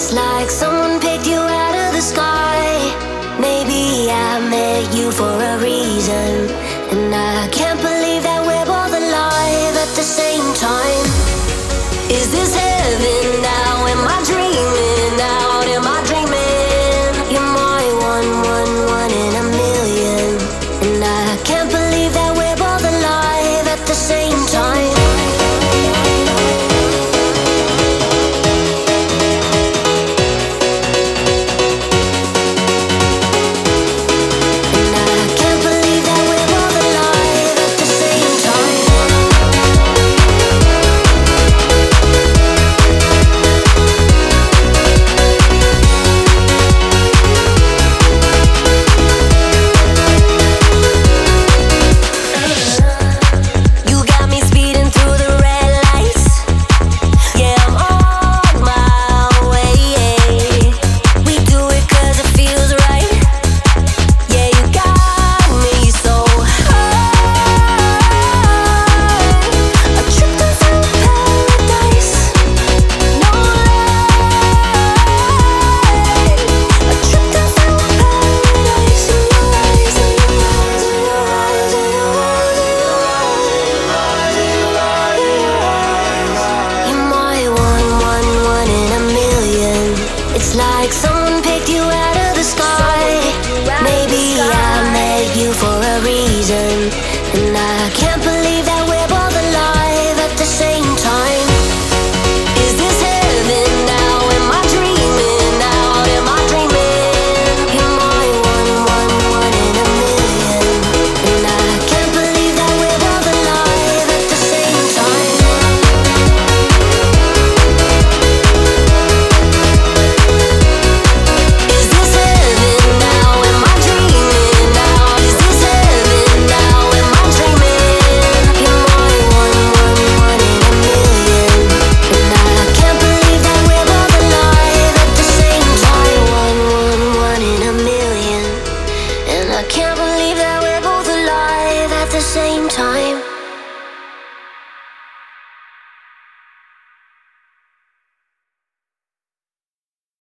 It's like someone picked you out of the sky. Maybe I met you for a reason, and I can't believe that we're both alive at the same time.